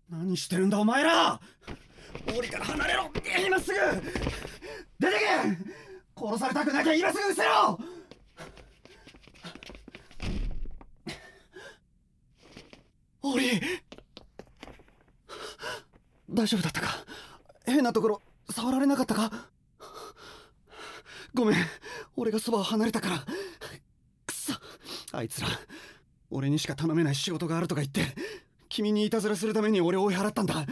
何してるんだお前ら。檻から離れろ。今すぐ出てけ。殺されたくなきゃ今すぐ失せろ。檻、大丈夫だったか。変なところ触られなかったか。ごめん、俺がそばを離れたから。くそ、あいつら俺にしか頼めない仕事があるとか言って君にいたずらするために俺を追い払ったんだ。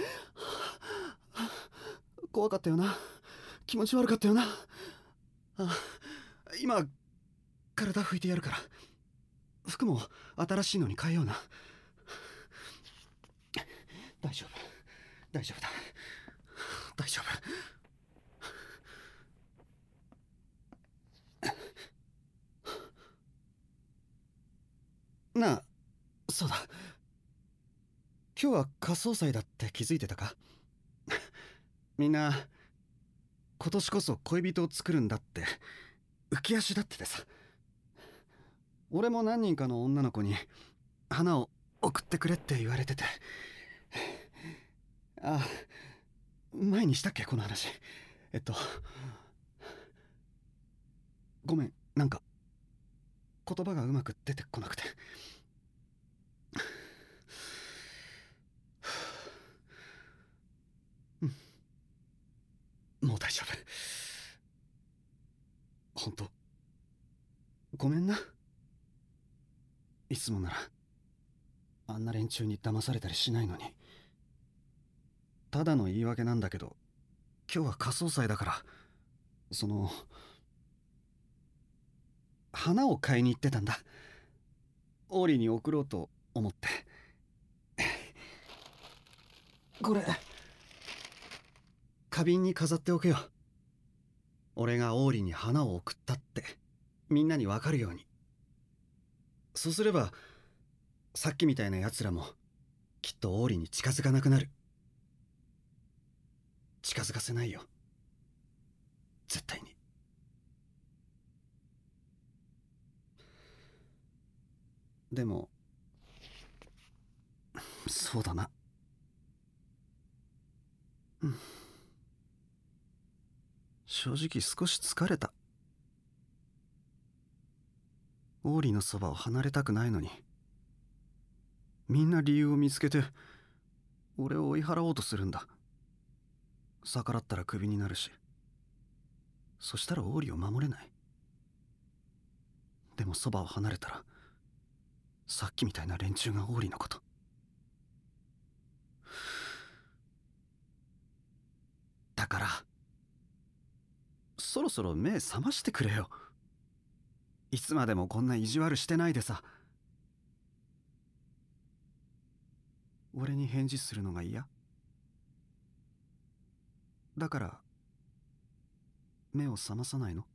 怖かったよな。気持ち悪かったよな。今体拭いてやるから。服も新しいのに変えような。大丈夫、大丈夫だ、大丈夫なあ。そうだ、今日は仮装祭だって気づいてたか。みんな今年こそ恋人を作るんだって浮き足立っててさ。俺も何人かの女の子に花を送ってくれって言われてて。あ、前にしたっけこの話。ごめん、なんか言葉がうまく出てこなくて。もう大丈夫。ほんとごめんな。いつもならあんな連中に騙されたりしないのに。ただの言い訳なんだけど、今日は仮装祭だから、花を買いに行ってたんだ。オーリーに送ろうと思って。これ花瓶に飾っておくよ。俺がオーリーに花を送ったってみんなにわかるように。そうすればさっきみたいな奴らもきっとオーリーに近づかなくなる。近づかせないよ、絶対に。でもそうだな、正直少し疲れた。オーリーのそばを離れたくないのに、みんな理由を見つけて俺を追い払おうとするんだ。逆らったらクビになるし、そしたらオーリーを守れない。でもそばを離れたらさっきみたいな連中がオーリーのこと。だからそろそろ目覚ましてくれよ。いつまでもこんな意地悪してないでさ。俺に返事するのが嫌だから目を覚まさないの。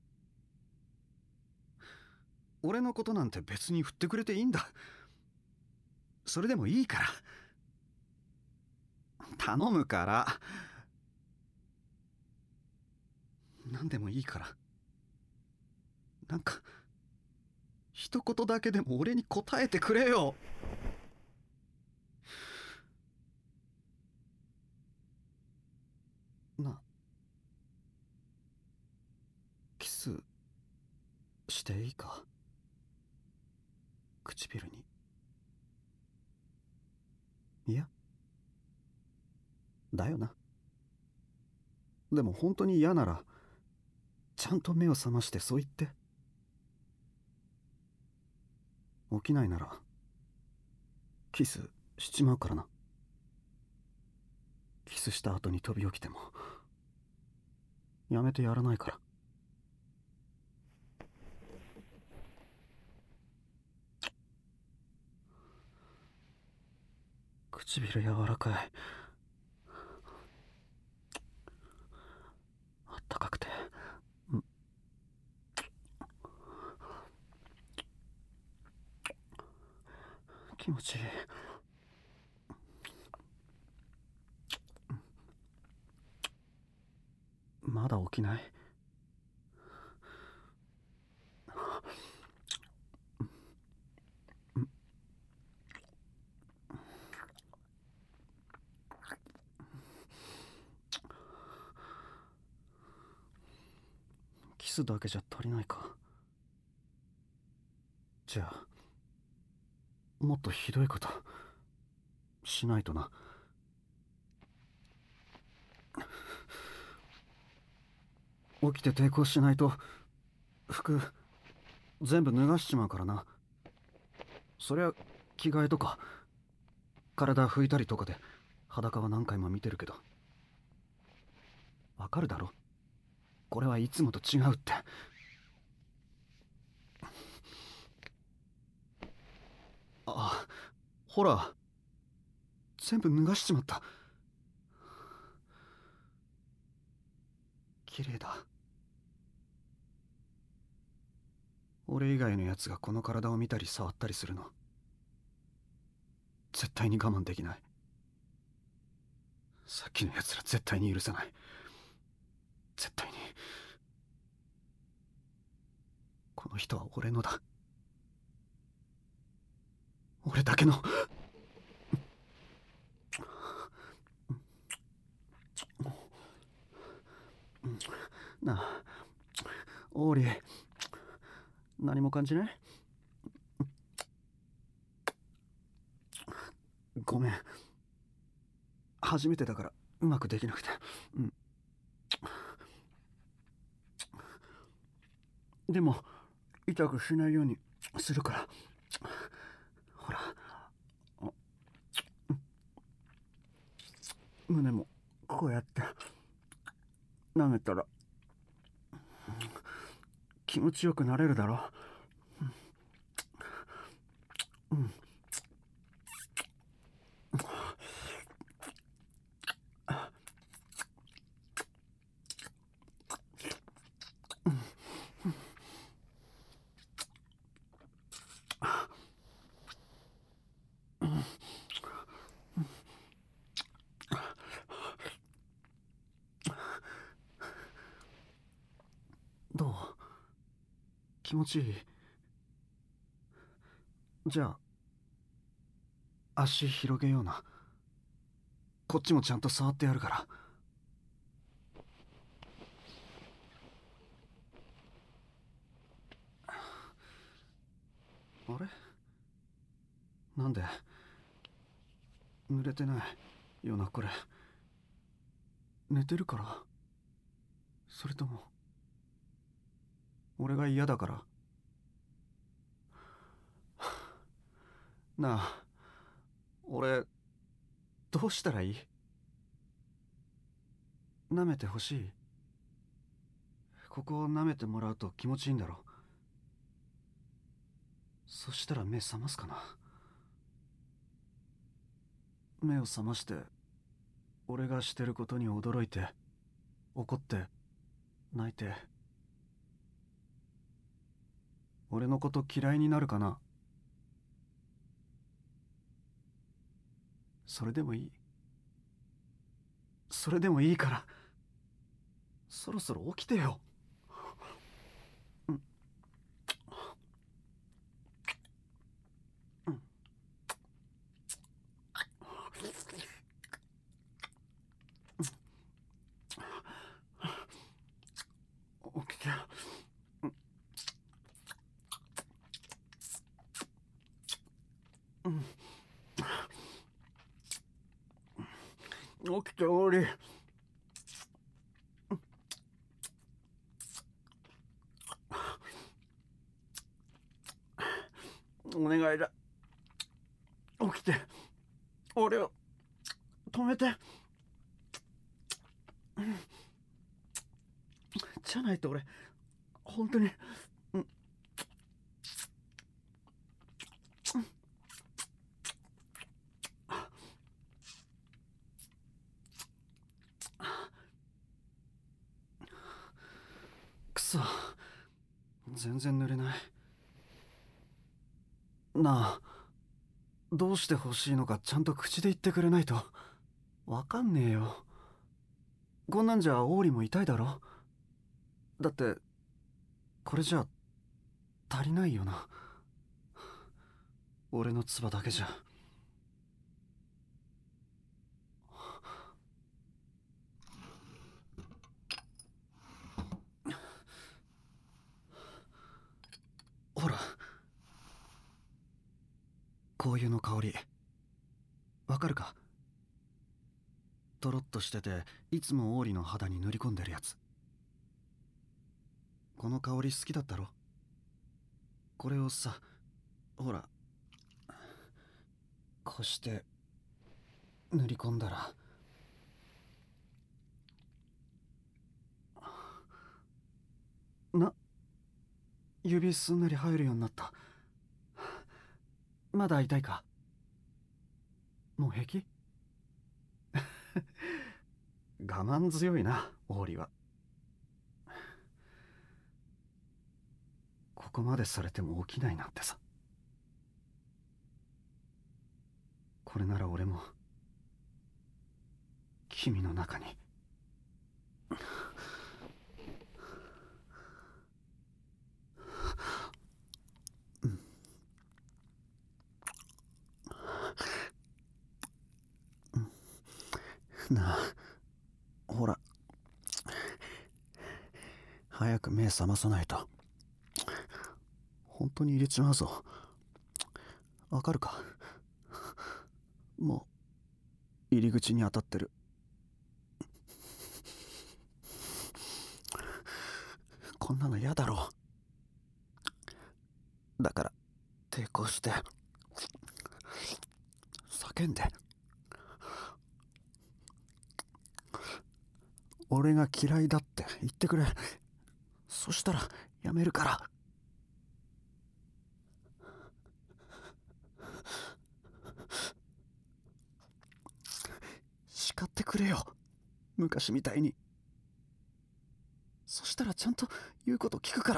俺のことなんて別に振ってくれていいんだ。それでもいいから頼むから。何でもいいから、なんか一言だけでも俺に答えてくれよ。な、キスしていいか、唇に。いや、だよな。でも本当に嫌ならちゃんと目を覚ましてそう言って。起きないならキスしちまうからな。キスした後に飛び起きてもやめてやらないから。唇柔らかい、あったかくて、気持ちいい。まだ起きない。 スだけじゃ足りないか。じゃあもっとひどいことしないとな。起きて抵抗しないと服全部脱がしちまうからな。そりゃ着替えとか体拭いたりとかで裸は何回も見てるけど、わかるだろ、これはいつもと違うって。あ、ほら全部脱がしちまった。綺麗だ。俺以外のやつがこの体を見たり触ったりするの絶対に我慢できない。さっきのやつら絶対に許さない。絶対に。この人は俺のだ。俺だけの。なあオーリー、何も感じない？ごめん、初めてだからうまくできなくて。でも痛くしないようにするから。ほら、胸もこうやって舐めたら気持ちよくなれるだろ。どう？気持ちいい？じゃあ足広げような。こっちもちゃんと触ってやるから。あれ、なんで濡れてないよなこれ。寝てるから？それとも俺が嫌だから？なあ、俺どうしたらいい？舐めてほしい？ここを舐めてもらうと気持ちいいんだろ。そしたら目覚ますかな。目を覚まして俺がしてることに驚いて怒って泣いて、俺のこと嫌いになるかな。それでもいい。それでもいいからそろそろ起きてよ。起きて。起きており。お願いだ、起きて俺を止めて。じゃないと俺本当に。くそ、全然濡れない。なあ、どうして欲しいのかちゃんと口で言ってくれないとわかんねえよ。こんなんじゃ王林も痛いだろ。だってこれじゃ足りないよな。俺の唾だけじゃ。 香油の香りわかるか？とろっとしてていつも王李の肌に塗り込んでるやつ。この香り好きだったろ？これをさ、ほらこうして塗り込んだら指すんなり入るようになった。まだ痛いか？もう平気？我慢強いな、王李は。ここまでされても起きないなんてさ。これなら俺も君の中に。なあ、ほら早く目覚まさないと本当に入れちまうぞ。わかるか？もう入り口に当たってる。こんなの嫌だろう。だから抵抗して叫んで、俺が嫌いだって言ってくれ。そしたらやめるから。叱ってくれよ、昔みたいに。そしたらちゃんと言うこと聞くから。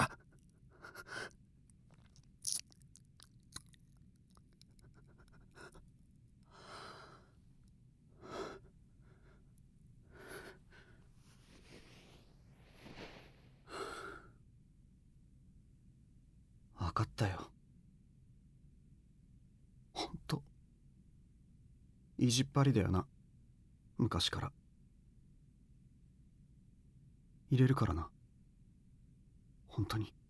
分かったよ。ほんと意地っ張りだよな、昔から。入れるからな、本当に。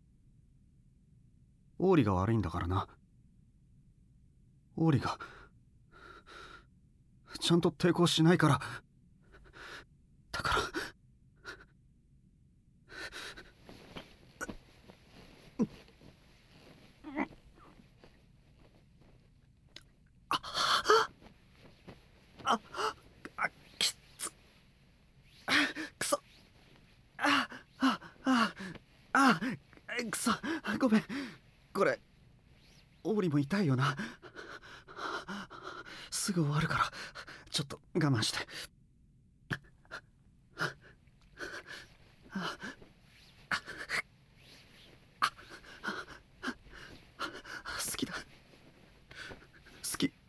王李が悪いんだからな。王李がちゃんと抵抗しないから。だからくそ。くそ、ごめん。これ王李も痛いよな。すぐ終わるからちょっと我慢して。好きだ、好き、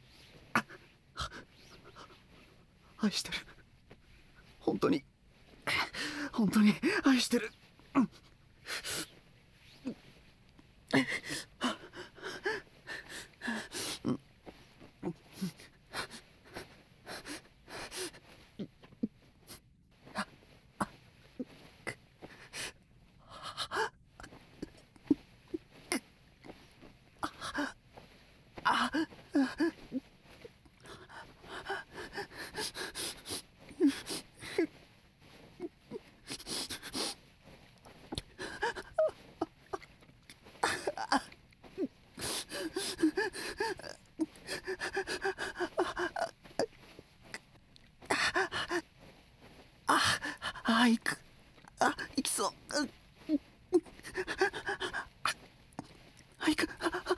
愛してる。本当に本当に愛してる。行く。行きそう。行く。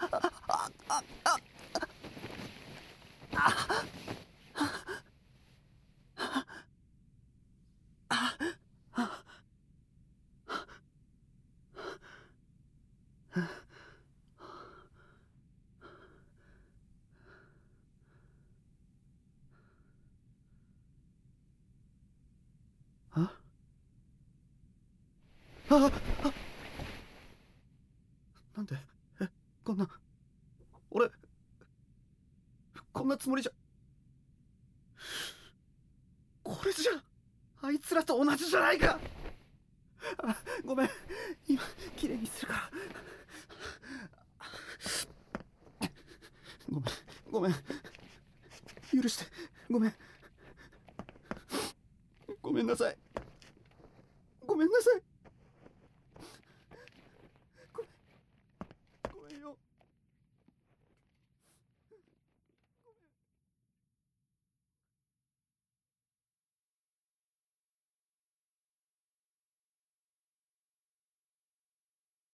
なんで？こんな、俺こんなつもりじゃ。これじゃあいつらと同じじゃないか。ごめん、今きれいにするから。 ごめんごめん、許して、ごめん、ごめんなさい、ごめんなさい。